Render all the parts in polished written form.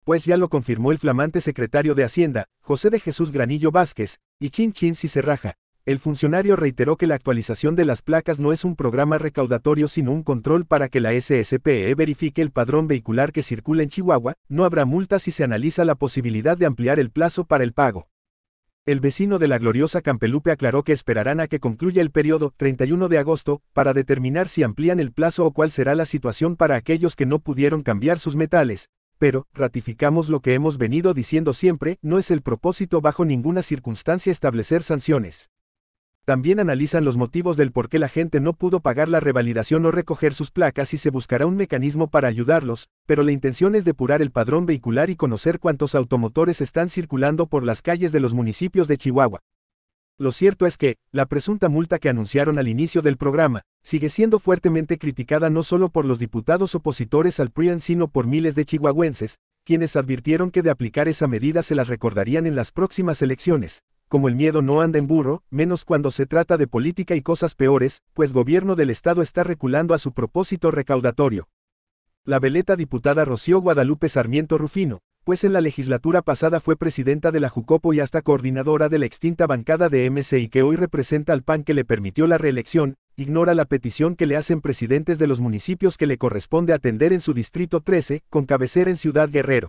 pues ya lo confirmó el flamante secretario de Hacienda, José de Jesús Granillo Vázquez, y Chin Chin si se raja. El funcionario reiteró que la actualización de las placas no es un programa recaudatorio sino un control para que la SSPE verifique el padrón vehicular que circula en Chihuahua. No habrá multas si se analiza la posibilidad de ampliar el plazo para el pago. El vecino de la gloriosa Campelupe aclaró que esperarán a que concluya el periodo 31 de agosto para determinar si amplían el plazo o cuál será la situación para aquellos que no pudieron cambiar sus metales. Pero, ratificamos lo que hemos venido diciendo siempre, no es el propósito bajo ninguna circunstancia establecer sanciones. También analizan los motivos del por qué la gente no pudo pagar la revalidación o recoger sus placas y se buscará un mecanismo para ayudarlos, pero la intención es depurar el padrón vehicular y conocer cuántos automotores están circulando por las calles de los municipios de Chihuahua. Lo cierto es que, la presunta multa que anunciaron al inicio del programa, sigue siendo fuertemente criticada no solo por los diputados opositores al PRI sino por miles de chihuahuenses, quienes advirtieron que de aplicar esa medida se las recordarían en las próximas elecciones. Como el miedo no anda en burro, menos cuando se trata de política y cosas peores, pues gobierno del estado está reculando a su propósito recaudatorio. La veleta diputada Rocío Guadalupe Sarmiento Rufino, pues en la legislatura pasada fue presidenta de la Jucopo y hasta coordinadora de la extinta bancada de MC y que hoy representa al PAN que le permitió la reelección, ignora la petición que le hacen presidentes de los municipios que le corresponde atender en su distrito 13, con cabecera en Ciudad Guerrero.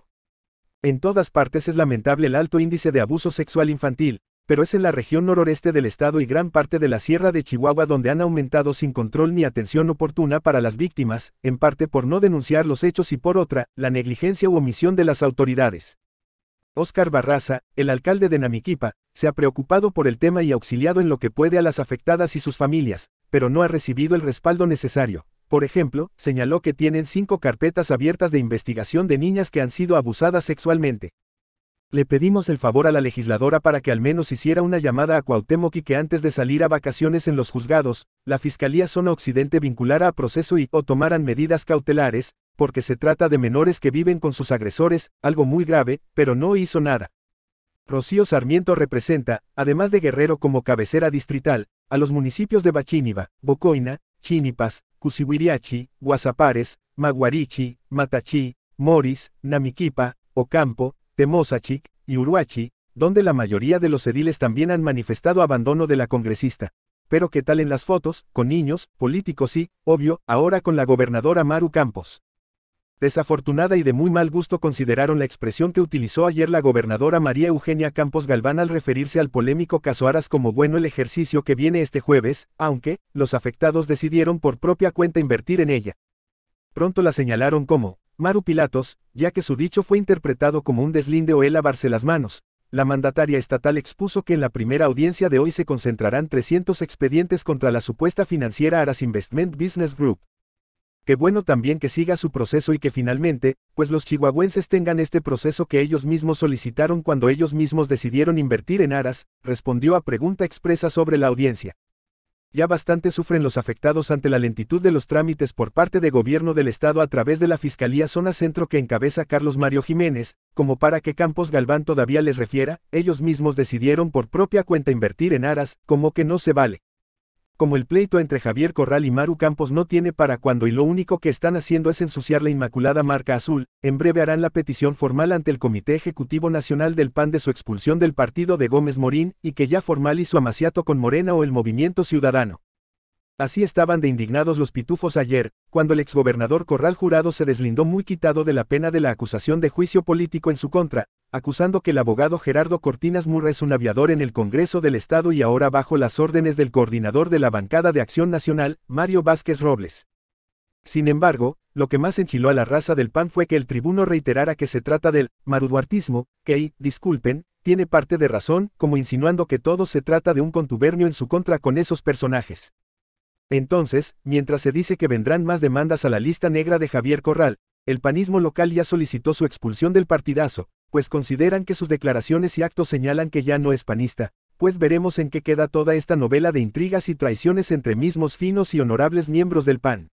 En todas partes es lamentable el alto índice de abuso sexual infantil, pero es en la región noroeste del estado y gran parte de la Sierra de Chihuahua donde han aumentado sin control ni atención oportuna para las víctimas, en parte por no denunciar los hechos y por otra, la negligencia u omisión de las autoridades. Óscar Barraza, el alcalde de Namiquipa, se ha preocupado por el tema y auxiliado en lo que puede a las afectadas y sus familias, pero no ha recibido el respaldo necesario. Por ejemplo, señaló que tienen 5 carpetas abiertas de investigación de niñas que han sido abusadas sexualmente. Le pedimos el favor a la legisladora para que al menos hiciera una llamada a Cuauhtémoc y que antes de salir a vacaciones en los juzgados, la Fiscalía Zona Occidente vinculara a proceso o tomaran medidas cautelares, porque se trata de menores que viven con sus agresores, algo muy grave, pero no hizo nada. Rocío Sarmiento representa, además de Guerrero como cabecera distrital, a los municipios de Bachíniva, Bocoina, Chinipas, Cusihuiriachi, Guasapares, Maguarichi, Matachí, Moris, Namiquipa, Ocampo, Temozachic y Uruachi, donde la mayoría de los ediles también han manifestado abandono de la congresista. Pero ¿qué tal en las fotos? Con niños, políticos y, obvio, ahora con la gobernadora Maru Campos. Desafortunada y de muy mal gusto consideraron la expresión que utilizó ayer la gobernadora María Eugenia Campos Galván al referirse al polémico caso Aras como bueno el ejercicio que viene este jueves, aunque, los afectados decidieron por propia cuenta invertir en ella. Pronto la señalaron como Maru Pilatos, ya que su dicho fue interpretado como un deslinde o el lavarse las manos. La mandataria estatal expuso que en la primera audiencia de hoy se concentrarán 300 expedientes contra la supuesta financiera Aras Investment Business Group. Qué bueno también que siga su proceso y que finalmente, pues los chihuahuenses tengan este proceso que ellos mismos solicitaron cuando ellos mismos decidieron invertir en Aras, respondió a pregunta expresa sobre la audiencia. Ya bastante sufren los afectados ante la lentitud de los trámites por parte de gobierno del estado a través de la Fiscalía Zona Centro que encabeza Carlos Mario Jiménez, como para que Campos Galván todavía les refiera, ellos mismos decidieron por propia cuenta invertir en Aras, como que no se vale. Como el pleito entre Javier Corral y Maru Campos no tiene para cuándo y lo único que están haciendo es ensuciar la inmaculada marca azul, en breve harán la petición formal ante el Comité Ejecutivo Nacional del PAN de su expulsión del partido de Gómez Morín y que ya formal y su amaciato con Morena o el Movimiento Ciudadano. Así estaban de indignados los pitufos ayer, cuando el exgobernador Corral Jurado se deslindó muy quitado de la pena de la acusación de juicio político en su contra, acusando que el abogado Gerardo Cortinas Murra es un aviador en el Congreso del Estado y ahora bajo las órdenes del coordinador de la bancada de Acción Nacional, Mario Vázquez Robles. Sin embargo, lo que más enchiló a la raza del PAN fue que el tribuno reiterara que se trata del maruduartismo, que, disculpen, tiene parte de razón, como insinuando que todo se trata de un contubernio en su contra con esos personajes. Entonces, mientras se dice que vendrán más demandas a la lista negra de Javier Corral, el panismo local ya solicitó su expulsión del partidazo, pues consideran que sus declaraciones y actos señalan que ya no es panista, pues veremos en qué queda toda esta novela de intrigas y traiciones entre mismos finos y honorables miembros del PAN.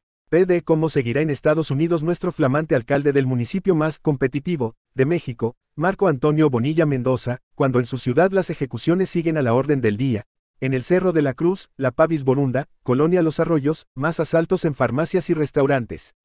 PD. ¿Cómo seguirá en Estados Unidos nuestro flamante alcalde del municipio más competitivo de México, Marco Antonio Bonilla Mendoza, cuando en su ciudad las ejecuciones siguen a la orden del día? En el Cerro de la Cruz, La Pavis Borunda, Colonia Los Arroyos, más asaltos en farmacias y restaurantes.